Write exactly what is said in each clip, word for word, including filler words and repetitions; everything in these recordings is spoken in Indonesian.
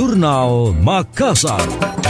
Jurnal Makassar.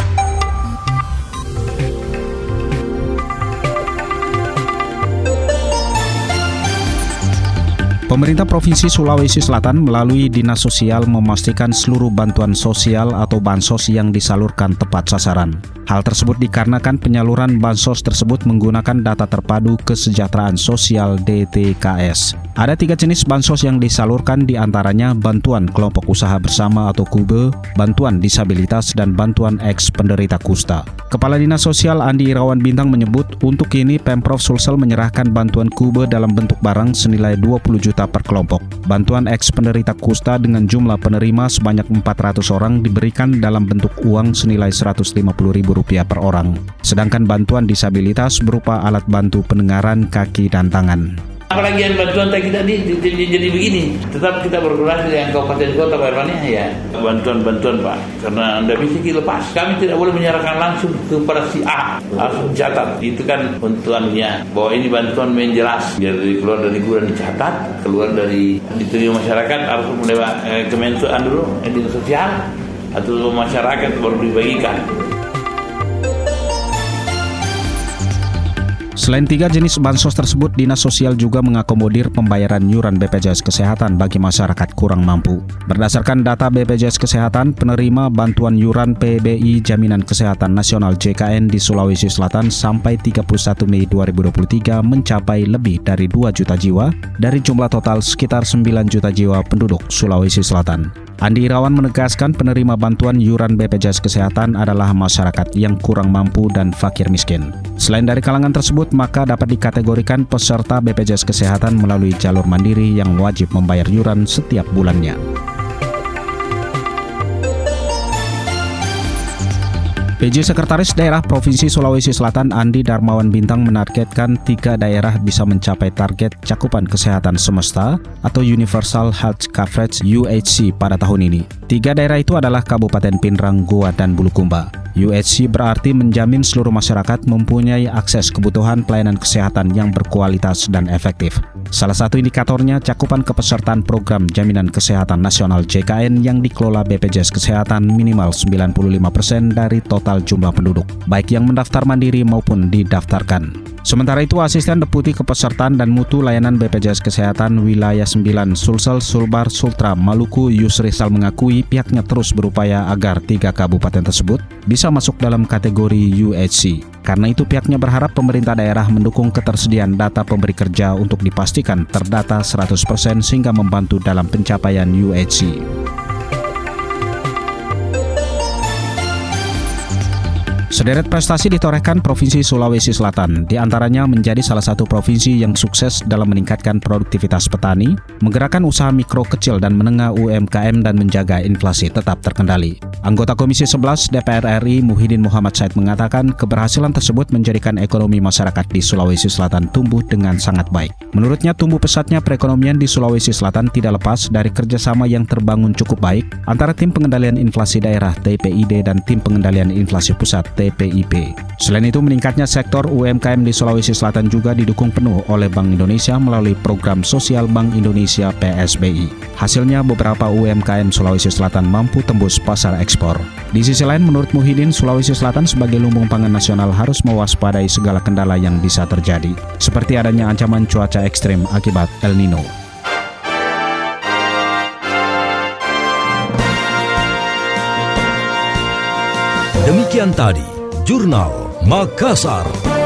Pemerintah Provinsi Sulawesi Selatan melalui Dinas Sosial memastikan seluruh bantuan sosial atau bansos yang disalurkan tepat sasaran. Hal tersebut dikarenakan penyaluran bansos tersebut menggunakan data terpadu kesejahteraan sosial D T K S. Ada tiga jenis bansos yang disalurkan, diantaranya bantuan kelompok usaha bersama atau K U B E, bantuan disabilitas, dan bantuan eks penderita kusta. Kepala Dinas Sosial Andi Irawan Bintang menyebut untuk kini Pemprov Sulsel menyerahkan bantuan K U B E dalam bentuk barang senilai dua puluh juta per kelompok. Bantuan eks penderita kusta dengan jumlah penerima sebanyak empat ratus orang diberikan dalam bentuk uang senilai seratus lima puluh ribu rupiah per orang. Sedangkan bantuan disabilitas berupa alat bantu pendengaran kaki dan tangan. Apalagi yang bantuan kita ini jadi begini, tetap kita berkoordinasi dengan kabupaten kota Pak Irwan ya, bantuan-bantuan Pak, karena Anda bisa dilepas. Kami tidak boleh menyerahkan langsung kepada si A, langsung catat. Itu kan bantuannya, bahwa ini bantuan yang jelas, biar keluar dari gudang dicatat, keluar dari diterima masyarakat harus melewat eh, Kementerian dulu, Dinas Sosial atau masyarakat baru dibagikan. Selain tiga jenis bansos tersebut, Dinas Sosial juga mengakomodir pembayaran iuran B P J S Kesehatan bagi masyarakat kurang mampu. Berdasarkan data B P J S Kesehatan, penerima bantuan iuran P B I Jaminan Kesehatan Nasional J K N di Sulawesi Selatan sampai tiga puluh satu Mei dua ribu dua puluh tiga mencapai lebih dari dua juta jiwa dari jumlah total sekitar sembilan juta jiwa penduduk Sulawesi Selatan. Andi Irawan menegaskan penerima bantuan iuran B P J S Kesehatan adalah masyarakat yang kurang mampu dan fakir miskin. Selain dari kalangan tersebut, maka dapat dikategorikan peserta B P J S Kesehatan melalui jalur mandiri yang wajib membayar iuran setiap bulannya. P J Sekretaris Daerah Provinsi Sulawesi Selatan Andi Darmawan Bintang menargetkan tiga daerah bisa mencapai target cakupan kesehatan semesta atau Universal Health Coverage U H C pada tahun ini. Tiga daerah itu adalah Kabupaten Pinrang, Goa, dan Bulukumba. U H C berarti menjamin seluruh masyarakat mempunyai akses kebutuhan pelayanan kesehatan yang berkualitas dan efektif. Salah satu indikatornya cakupan kepesertaan program Jaminan Kesehatan Nasional J K N yang dikelola B P J S Kesehatan minimal sembilan puluh lima persen dari total jumlah penduduk, baik yang mendaftar mandiri maupun didaftarkan. Sementara itu, Asisten Deputi Kepesertaan dan Mutu Layanan B P J S Kesehatan Wilayah sembilan Sulsel, Sulbar, Sultra, Maluku, Yusrisal mengakui pihaknya terus berupaya agar tiga kabupaten tersebut bisa masuk dalam kategori U H C. Karena itu pihaknya berharap pemerintah daerah mendukung ketersediaan data pemberi kerja untuk dipastikan terdata seratus persen sehingga membantu dalam pencapaian U H C. Sederet prestasi ditorehkan Provinsi Sulawesi Selatan, di antaranya menjadi salah satu provinsi yang sukses dalam meningkatkan produktivitas petani, menggerakkan usaha mikro, kecil, dan menengah U M K M dan menjaga inflasi tetap terkendali. Anggota Komisi sebelas D P R R I Muhyiddin Muhammad Said mengatakan keberhasilan tersebut menjadikan ekonomi masyarakat di Sulawesi Selatan tumbuh dengan sangat baik. Menurutnya, tumbuh pesatnya perekonomian di Sulawesi Selatan tidak lepas dari kerjasama yang terbangun cukup baik antara Tim Pengendalian Inflasi Daerah T P I D dan Tim Pengendalian Inflasi Pusat T P I P. Selain itu, meningkatnya sektor U M K M di Sulawesi Selatan juga didukung penuh oleh Bank Indonesia melalui program Sosial Bank Indonesia P S B I. Hasilnya, beberapa U M K M Sulawesi Selatan mampu tembus pasar ekspor. Di sisi lain, menurut Muhyiddin, Sulawesi Selatan sebagai lumbung pangan nasional harus mewaspadai segala kendala yang bisa terjadi, seperti adanya ancaman cuaca ekstrim akibat El Nino. Demikian tadi Jurnal Makassar.